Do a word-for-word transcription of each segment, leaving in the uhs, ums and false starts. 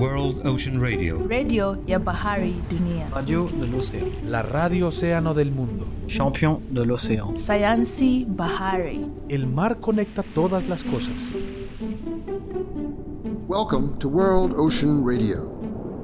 World Ocean Radio. Radio ya bahari dunia. Radio de l'océan. La radio océano del mundo. Champion de l'océan. Sayansi bahari. El mar conecta todas las cosas. Welcome to World Ocean Radio.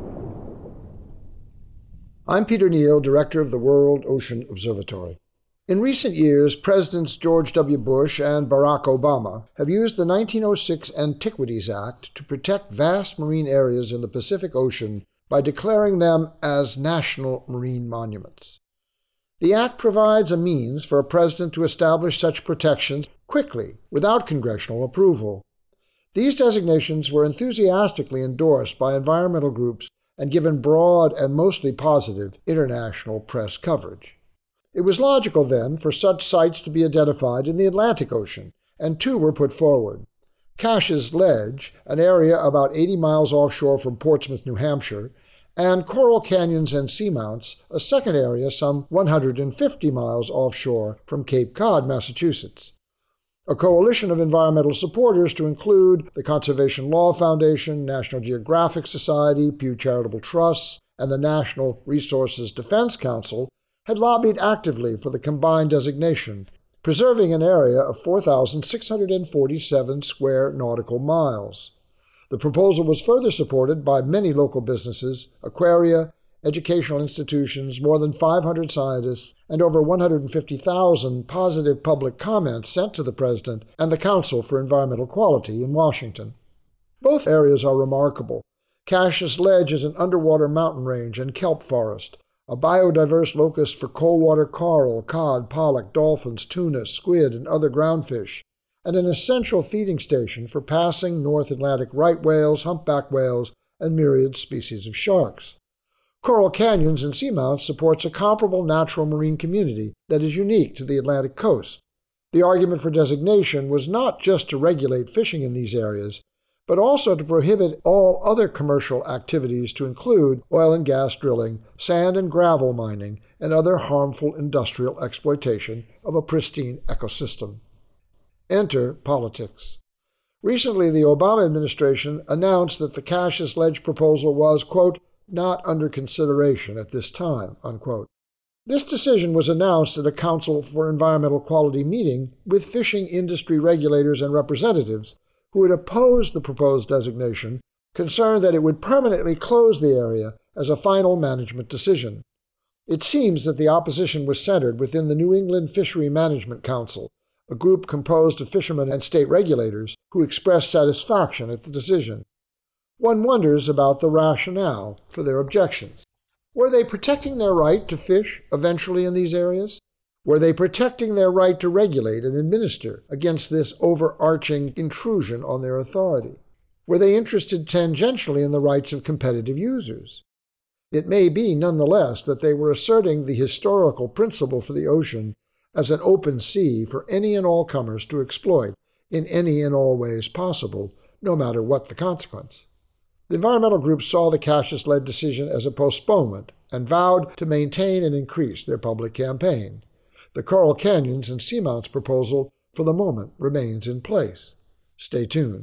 I'm Peter Neal, Director of the World Ocean Observatory. In recent years, Presidents George W. Bush and Barack Obama have used the nineteen oh six Antiquities Act to protect vast marine areas in the Pacific Ocean by declaring them as national marine monuments. The act provides a means for a president to establish such protections quickly, without congressional approval. These designations were enthusiastically endorsed by environmental groups and given broad and mostly positive international press coverage. It was logical, then, for such sites to be identified in the Atlantic Ocean, and two were put forward. Cash's Ledge, an area about eighty miles offshore from Portsmouth, New Hampshire, and Coral Canyons and Seamounts, a second area some one hundred fifty miles offshore from Cape Cod, Massachusetts. A coalition of environmental supporters to include the Conservation Law Foundation, National Geographic Society, Pew Charitable Trusts, and the National Resources Defense Council had lobbied actively for the combined designation, preserving an area of four thousand six hundred forty-seven square nautical miles. The proposal was further supported by many local businesses, aquaria, educational institutions, more than five hundred scientists, and over one hundred fifty thousand positive public comments sent to the President and the Council for Environmental Quality in Washington. Both areas are remarkable. Cash's Ledge is an underwater mountain range and kelp forest, a biodiverse locus for cold-water coral, cod, pollock, dolphins, tuna, squid, and other groundfish, and an essential feeding station for passing North Atlantic right whales, humpback whales, and myriad species of sharks. Coral Canyons and Seamounts supports a comparable natural marine community that is unique to the Atlantic coast. The argument for designation was not just to regulate fishing in these areas, but also to prohibit all other commercial activities to include oil and gas drilling, sand and gravel mining, and other harmful industrial exploitation of a pristine ecosystem. Enter politics. Recently, the Obama administration announced that the Cash's Ledge proposal was, quote, not under consideration at this time, unquote. This decision was announced at a Council for Environmental Quality meeting with fishing industry regulators and representatives who had opposed the proposed designation, concerned that it would permanently close the area as a final management decision. It seems that the opposition was centered within the New England Fishery Management Council, a group composed of fishermen and state regulators who expressed satisfaction at the decision. One wonders about the rationale for their objections. Were they protecting their right to fish eventually in these areas? Were they protecting their right to regulate and administer against this overarching intrusion on their authority? Were they interested tangentially in the rights of competitive users? It may be, nonetheless, that they were asserting the historical principle for the ocean as an open sea for any and all comers to exploit in any and all ways possible, no matter what the consequence. The environmental groups saw the Cash's Ledge decision as a postponement and vowed to maintain and increase their public campaign. The Coral Canyons and Seamounts proposal, for the moment, remains in place. Stay tuned.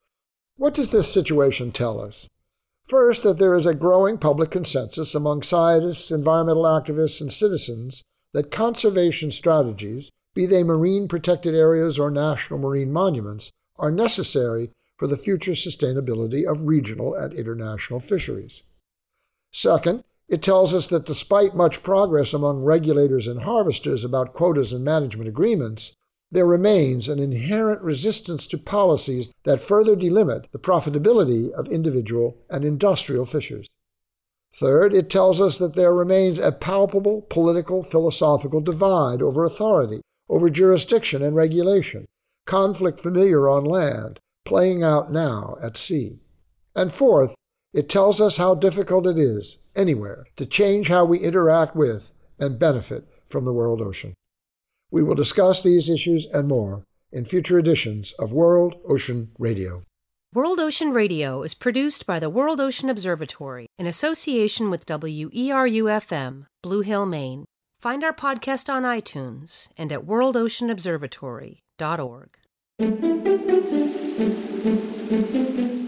What does this situation tell us? First, that there is a growing public consensus among scientists, environmental activists, and citizens that conservation strategies, be they marine protected areas or national marine monuments, are necessary for the future sustainability of regional and international fisheries. Second, it tells us that despite much progress among regulators and harvesters about quotas and management agreements, there remains an inherent resistance to policies that further delimit the profitability of individual and industrial fishers. Third, it tells us that there remains a palpable political, philosophical divide over authority, over jurisdiction and regulation, conflict familiar on land, playing out now at sea. And fourth, it tells us how difficult it is, anywhere, to change how we interact with and benefit from the world ocean. We will discuss these issues and more in future editions of World Ocean Radio. World Ocean Radio is produced by the World Ocean Observatory in association with W E R U F M, Blue Hill, Maine. Find our podcast on iTunes and at world ocean observatory dot org.